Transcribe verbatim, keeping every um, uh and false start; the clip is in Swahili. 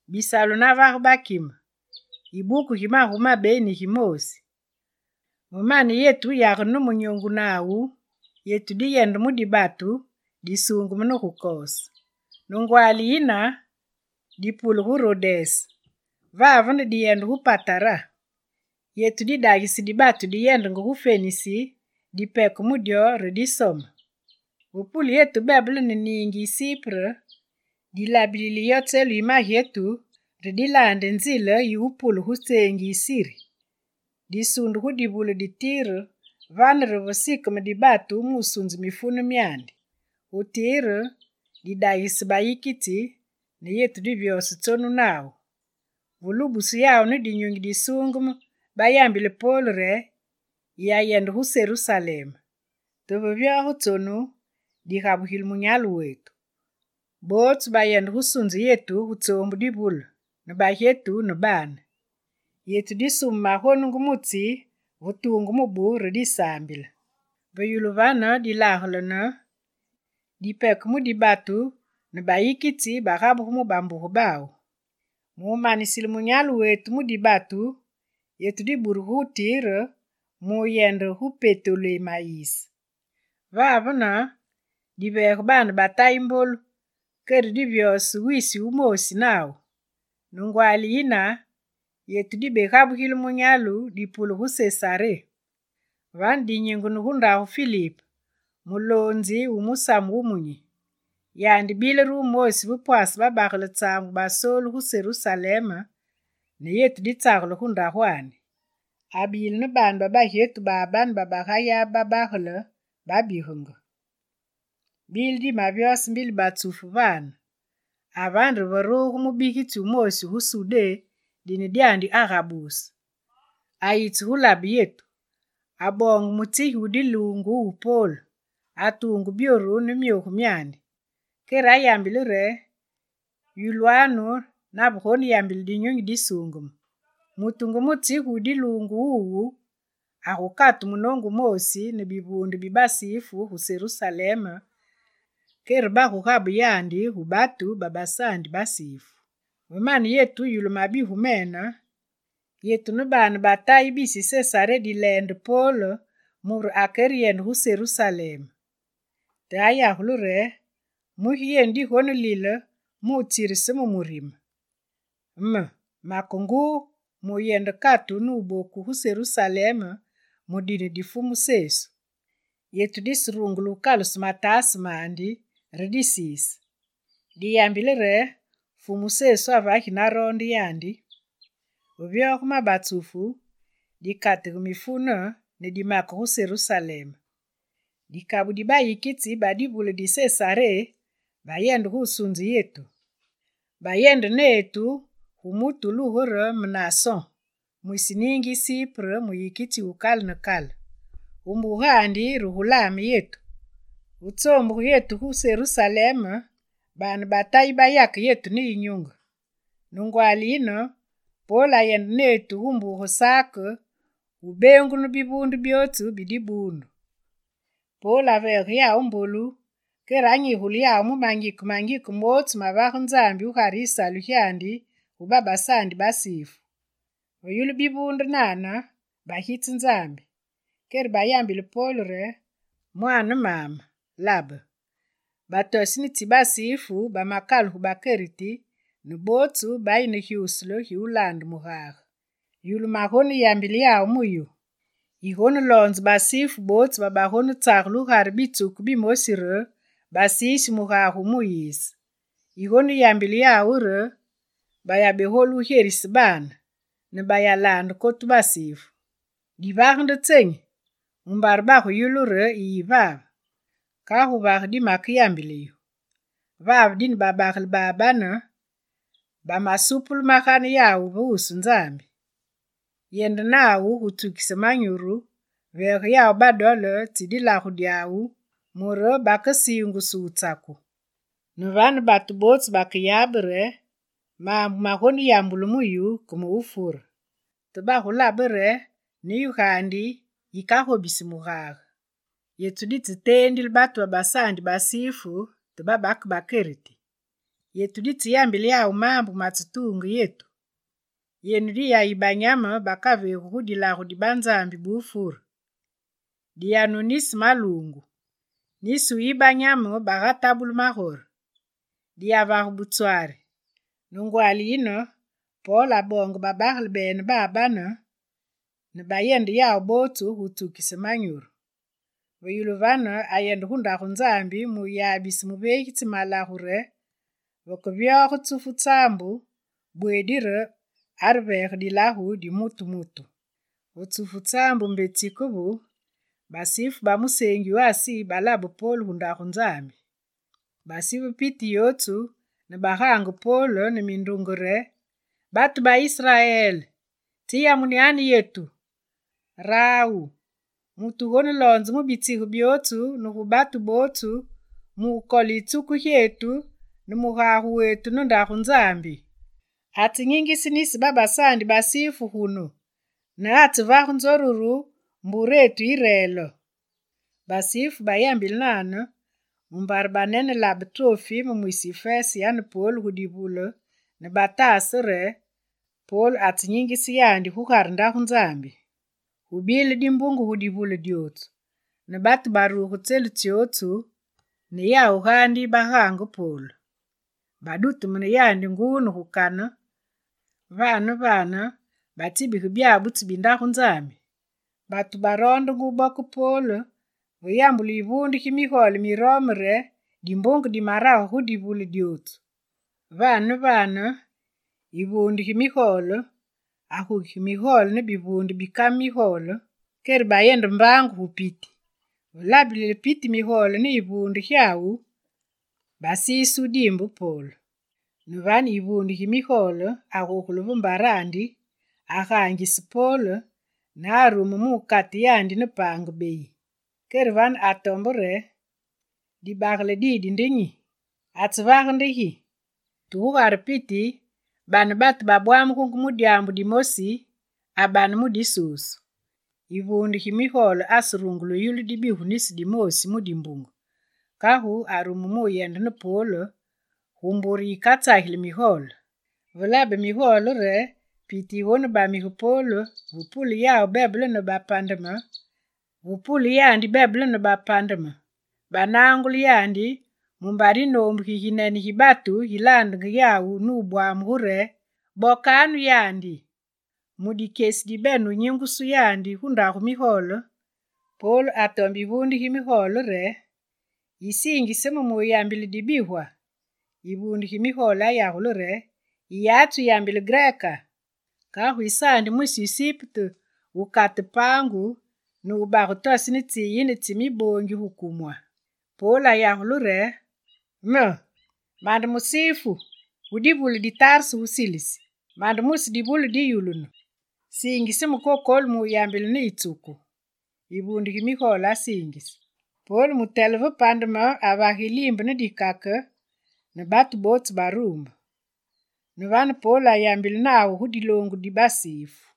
Bisalo na varu bakima. Ibuku hima huma beni himosi. Mumani yetu yarunu munyongu nawu. Yetu di yendu mudibatu. Disungu munu kukosa. Nungwali ina. Dipulu hurodes. Vavunu di yendu hupatara. Yetu di dagisi dibatu di yendu ngu hufenisi. Dipeku mudio redisoma. Upulu yetu beblu niningi sipre. Dilabilili yote lima yetu. Redilande nzile yu upulu hustengi siri. Disundu hudibulu ditiru. Vanru vosiku mdibatu musunzi mifunu miandi. Utiru. Didagisi bayikiti. Ni yetu divyosu tonu nao. Vulubusu yao ni dinyungi disungumu. Bayambile polre. Ya yendu huse Jerusalem. Tuvivyo hutonu. Dihabuhilu munyalu wetu. Botu bayendu husunzi yetu hutombu dibulu. Nuba yetu nubana. Yetu disumu mahonu ngumuti. Vutungu muburu disambila. Vayulu vana dilahulana. Dipeku mudibatu. Nuba yikiti barabu humu bambu hubao. Mumanisili munyalu wetu mudibatu. Yetu diburu hutira. Muyendu hupetule maisi. Vavuna. Dibeku bana bataimbulu. Keri divyosu wisi umosi nao. Nungwali ina. Yetu dibekabu hilu munyalu. Dipulu husesare. Vandi nyingunu hundahu Filipu. Mulonzi umusamu umunyi. Yandi bileru umosi vupuasi babakle tsamu basolu huse Jerusalema. Ni yetu ditaglu hundahu wani. Abil nuban baba yetu baban babahaya babakle babihunga. Bildi mabiosi mbili batufu vana. Avandu varohu mubikiti umosi husude. Dini diandi agabus. Aitu hulabi yetu. Abongu mutihi udilungu upolo. Atungu biuru numyohu miandi. Kera yambilire. Yuluanu nabuhoni yambil dinyungi disungum. Mutungu mutihi udilungu uu. Ahukatu munongu mosi nibibundu bibasifu huse Jerusalema. Kera bahu habu yandi hubatu babasandi basifu. Umani yetu yulumabi humena. Yetu nubani batayi bisi sesare dilende polo. Muru akeri yendu huse Jerusalema. Te aya hulure. Muhi yendi honu lile. Mutirisimu murima. Mme. Makungu. Mu yendu katu nuboku huse Jerusalema. Mudini difumu sesu. Yetu disirungulu kalus matasi mandi. Redisisi. Diyambilire. Fumu sesu avahi narondi yandi. Uvyo kuma batufu. Dikati kumifuna. Nidimako huse Jerusalema. Dikabu dibayikiti badibule disesare. Bayendu husunzi yetu. Bayendu netu. Humutu luhura Mnason. Mwisiningi Sipre muyikiti ukal nakal. Umuhandi ruhulami yetu. Utsombu yetu huse Jerusalema. Bani batayi bayaki yetu ni inyunga. Nungwali ino. Pola yendu netu humbu hosaka. Ubengu nubibundu biotu bidibundu. Pola veri ya umbulu. Keranyi huli ya umumangiku mangiku motu mabahu nzambi uharisa luhyandi. Ubaba sandi basifu. Uyulu bibundu nana. Bahiti nzambi. Keri bayambili polure. Mwana mama. Laba. Batosini tibasifu. Bamakalu hubakeriti. Nubotu bayini hiuslo hiulandu muhaga. Yulu mahonu yambili ya umuyu. Ihonu lonzi basifu botu babahonu taglu harbitu kubimosire. Basisi muhaga umuyisi. Ihonu yambili ya ure. Bayabeholu herisibana. Nebayalandu kotu basifu. Divagundu tengi. Umbarbahu yulure iyivav. Kahu vahdi makiyambiliyo. Vav din babakli babana. Bamasupulu makani yawu vuusu nzambi. Yendu nawu hutukise manyuru. Veri yawu badole tidilahu diyawu. Muro bakasiyungu suutaku. Nuvanu batu botu bakiyabire. Ma mahoni yambulumuyu kumu ufura. Tubahu labire. Niyu handi. Yikaho bisimuhaga. Yetu diti tendil batu wabasandi basifu. Tubabak bakeriti. yetu ditiyambili ya umambu matutungu yetu. Yenuri ya ibanyama bakave hudila hudibanzambi bufuru. Dianu nisi malungu. Nisu ibanyama bagatabulu mahoro. Diavahu butuare. Nungu alino, Paula bongo babahli bene babana, ne bayendi ya botu hutu kisemanyuru. Vayuluvana ayendu hunda hunzambi mu yabisi mubeki malahure, wakavya hutufu tsambu, bwedire arveh di lahu di mutu mutu. Hutufu tsambu mbetikubu, basifu bamusengi wasi balabu polu hunda hunzambi. Basifu piti yotu, ne bahangu polo ne mindungure, batu ba Israel, tiya muniani yetu, rau, mutu honi lonzi mubitihu biotu, nuhu batu botu, mukoli tuku yetu, numuhahu wetu nunda hunzambi. Ati nyingi sinisi baba sandi basifu hunu, na ati vahunzoruru, mburetu irelo. Basifu bayambil nana, mbarbanene labtrofi mumuisifesi yani polu hudibulo, ne batasere, Paul ati nyingi siyandi hukarnda hunzambi. Hubili dimbungu hudibule diotu. Ne batu baru hutelu tiotu, ne ya uhandi bahangu Paul. Badutu mune yandi ngunu hukana. Vana vana, batibi hubia butu binda hunzambi. Batu barondo ngubaku Paul, vuyambulu ivundi kimiholi miromre, dimbungu di maraho hudibule diotu. Vana vana, ivundi kimiholo, ahu kimiholo ne bivundi bikamiholo, keri bayendo mbangu hupiti. Ulabili piti miholo ne ivundi hiawu, basi isu dimbu Polo. Nuvani ivundi kimiholo, ahu kuluvumbarandi, ahangisi Polo, na arumu mukati yandi ne pangu beyi. Keri van atombore, di bagle di dindinyi, atsvagndi hi. Tuhugar piti, bana batu babwamu kungumudiambu di mosi, abana mudi susu. Ivundi kimiholo asurungulu yulu di bihu nisi di mosi mudi mbungu. Kahu arumumu yende ne Polo, humburi ikatahili miholo. Vulabe miholo re, piti wone ba mihu Polo, vupuli yao bebele no bapandama, vupuli yandi bebele no bapandama. Bananguli yandi, mumbari nombu hihineni hibatu hilandu yau nubwa mhure, bokanu yandi. Mudi kesi di benu nyingusu yandi hunda humiholo, Polo atombi vundi himiholo re, isingi semu muyambili dibihwa, ivundi himiholo ya hulu re, iyatu yambili greka, kahu isandi musisiptu, ukati pangu, nubahutosi niti yini timibongi hukumwa. Polo ya hulu re, me, manda musifu, udibuli di tarsu usilisi, manda musi dibuli di yulunu. Singisi mukokol mu yambili ni ituku. Ibundi kimikola singisi. Polo mutelevu pandama abahilimba ni dikaka, ne batu botu barumba. Nuvana Polo yambili nao hudilongu di basifu.